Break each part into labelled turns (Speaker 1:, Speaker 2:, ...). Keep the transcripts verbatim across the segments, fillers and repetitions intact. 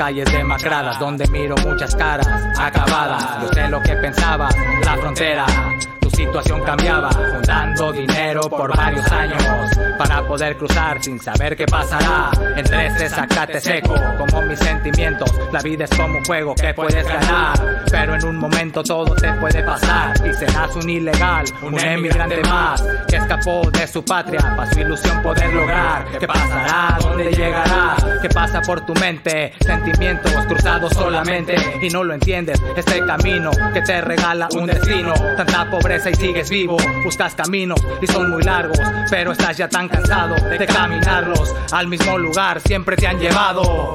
Speaker 1: calles demacradas donde miro muchas caras acabadas. Yo sé lo que pensabas, la frontera. Tu situación cambiaba, juntando dinero por varios años para poder cruzar sin saber qué pasará. Entre ese sacate seco, como mis sentimientos. La vida es como un juego que puedes ganar, pero en un momento todo te puede pasar y serás un ilegal, un emigrante más que escapó de su patria para su ilusión poder lograr. ¿Qué pasará? ¿Dónde llegará? ¿Qué pasa por tu mente? Sentimientos cruzados solamente y no lo entiendes. Este camino que te regala un destino, tanta pobreza y sigues vivo. Buscas caminos y son muy largos, pero estás ya tan cansado de caminarlos. Al mismo lugar siempre te han llevado.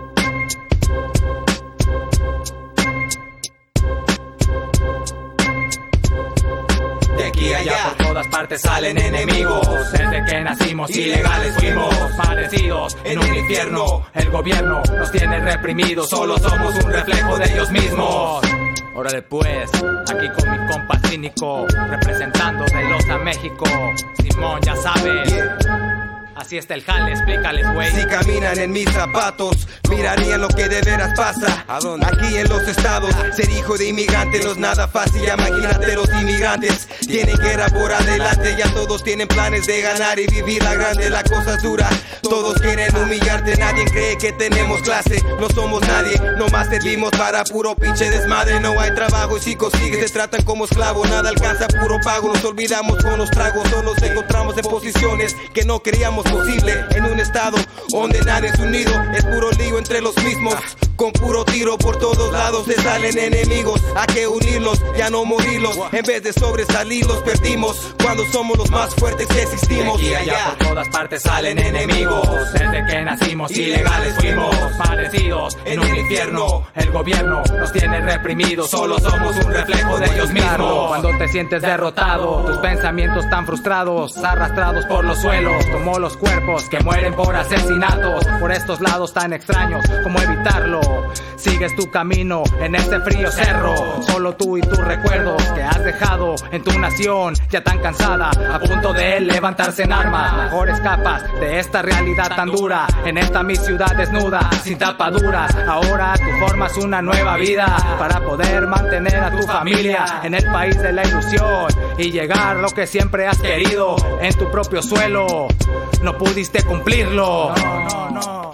Speaker 1: De aquí a allá por todas partes salen enemigos. Desde que nacimos ilegales fuimos parecidos en un infierno. El gobierno nos tiene reprimidos, solo somos un reflejo de ellos mismos. Órale pues, aquí con mi compa cínico, representando de los a México. Simón, ya sabes, así está el jale, explícales, güey.
Speaker 2: Si caminan en mis zapatos, mirarían lo que de veras pasa. ¿A dónde? Aquí en los estados, ser hijo de inmigrante no es nada fácil. Ya imagínate, los inmigrantes tienen guerra por adelante. Ya todos tienen planes de ganar y vivir la grande. La cosa es dura, todos quieren humillarte. Nadie cree que tenemos clase, no somos nadie. Nomás servimos para puro pinche desmadre. No hay trabajo y si consigues te tratan como esclavo. Nada alcanza, puro pago, nos olvidamos con los tragos. No nos encontramos en posiciones que no queríamos posible. En un estado donde nadie es unido, es puro lío entre los mismos. Con puro tiro por todos lados te salen enemigos. Hay que unirlos, ya no morirlos. En vez de sobresalir los perdimos cuando somos los más fuertes que existimos.
Speaker 1: De aquí allá por todas partes salen enemigos. Desde que nacimos ilegales fuimos parecidos en un infierno. El gobierno nos tiene reprimidos, solo somos un reflejo de ellos mismos. Cuando te sientes derrotado, tus pensamientos tan frustrados, arrastrados por los suelos, como los cuerpos que mueren por asesinatos. Por estos lados tan extraños, ¿cómo evitarlo? Sigues tu camino en este frío cerro, solo tú y tus recuerdos que has dejado en tu nación, ya tan cansada, a punto de levantarse en armas. Mejor escapas de esta realidad tan dura, en esta mi ciudad desnuda, sin tapaduras. Ahora tú formas una nueva vida para poder mantener a tu familia en el país de la ilusión y llegar lo que siempre has querido en tu propio suelo. No pudiste cumplirlo. No, no, no.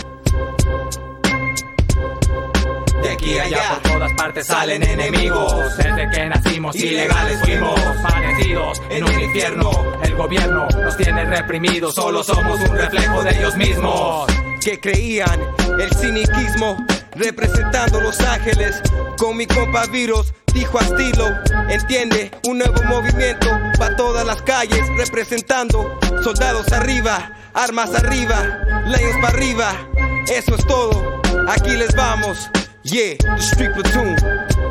Speaker 1: De aquí a allá por todas partes salen enemigos. Desde que nacimos ilegales fuimos parecidos en un infierno. El gobierno nos tiene reprimidos, solo somos un reflejo de ellos mismos.
Speaker 2: Que creían el ciniquismo, representando Los Ángeles. Con mi compa Virus, dijo a estilo, entiende, un nuevo movimiento pa' todas las calles, representando soldados arriba, armas arriba, Lions pa' arriba. Eso es todo, aquí les vamos. Yeah, the street platoon.